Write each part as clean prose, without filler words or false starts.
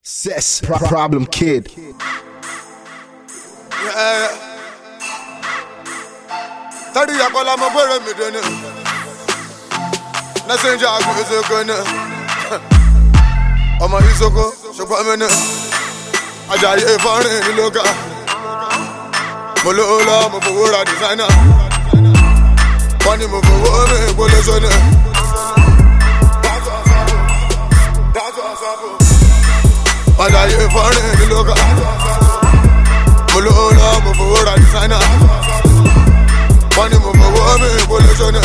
Cess Problem Kid. Tadi yakola mo bere mi dene. Na senja agu ezoko ne. Ọmọ Isoko ṣùgbọ́n mi ne. Ajayi efarin ni loka. Mo lo lo mo fowó ra designer. Wọ́n ní mo fowó mi gbólé sọ́nà. Ajayi efarin ni loka. Mo lo lo mo fowó ra designer. Wọ́n ní mo fowó mi gbólé sọ́nà.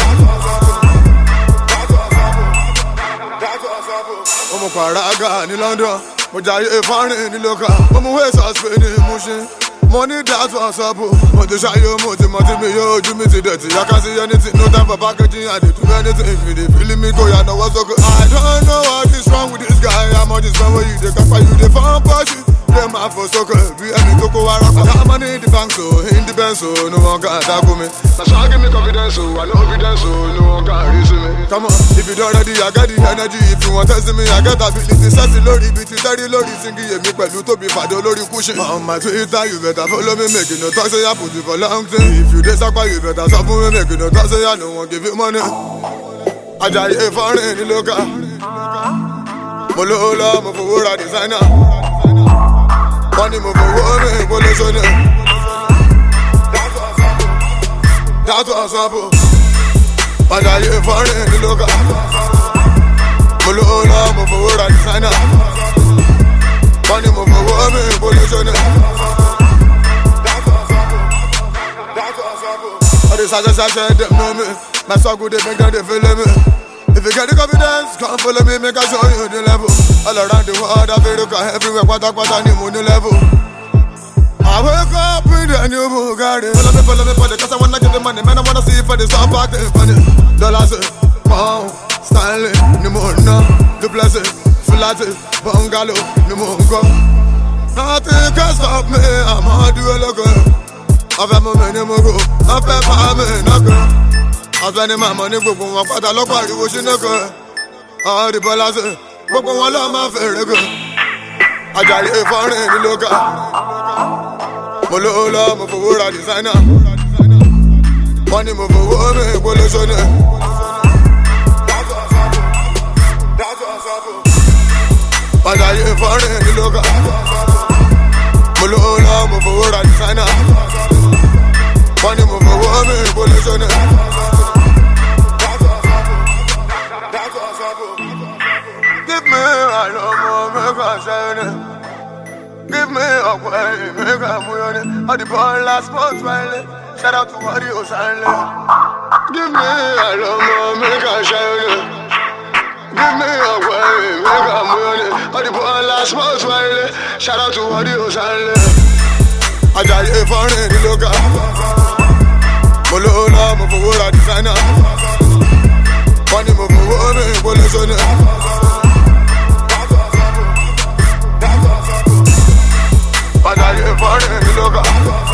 Mo paraga ní London, mo jayé efarin ní loka. Mo wé sọ́spé ní Mushin. Money that's what's up. Want to show you more to me, yo, do me to dirty. I can't see anything, no time for packaging. I did do anything. If you feeling me, go, you know what's so good. I don't know what is wrong with this guy. I'm on this man where you take up for you, the fun push. Them man for soccer, we any toko wara. I got money in the bank, so in the bank, so no one can attack me. That's why I give me confidence, so I know evidence, so no one can reason me. Come on, if you don't ready, I got the energy. If you want to see me, I got ability. Sassy lorry, bitty, dirty lorry, singing, me, but you to be fado lorry pushing. On my Twitter, you better follow me, making no talk, say I put you for long time. If you disappoint, you better stop me, making no talk, say I don't want to give you money. Ajayi efarin ni loka. Mo lo lo mo fowó ra designer. Wọ́n ní mo fowó mi gbólé sọ́nà. That's what's up. Ajayi efarin ni loka. Mo lo lo mo fowó ra designer. Wọ́n ní mo fowó mi gbólé sọ́nà. All the sasha, them know me. My so good, they make them they feel me. If you get the confidence, come follow me, make I show you the level. All around the world, I feel look everywhere, quata new money level. I wake up in the new Bugatti. Follow me for the cause I wanna get the money, man, I wanna see for the stop party funny. Dollars, pound, styling, new money, the blessing, flat, bungalow, new money. Nothing can stop me, I'm gonna do a look. I fẹ́ mú mi ní mo go, I fẹ́ bá mi nàkàn. I fẹ́ ní màmá ní gbogbo wọn padà lọ́pọ̀ àríwó sí nàkàn. Ọ̀rì bọ́lá sí, gbogbo wọn lọ́ máa fèrè gan. Ajayi efarin ní loka. Mo lo lọ, mo fowó ra designer. Wọ́n ní mo fowó mi gbólé sọ́nà. Ajayi efarin ní loka. Mo lo lọ, mo fowó ra designer. Wọ́n ní mo fowó mi gbólé sọ́nà. Give me a love, make a shine. Give me a way, make a move. All the ball last month, smile. Shout out to Wario Silent. Give me a love, make a shine. Give me a way, make a move. All the ball last month, smile. Shout out to Wario Silent. Ajayi efarin ni loka. Mo lo lo mo fowó ra designer. Wọ́n ní mo fowó mi gbólé sọ́nà. Ajayi efarin ni loka.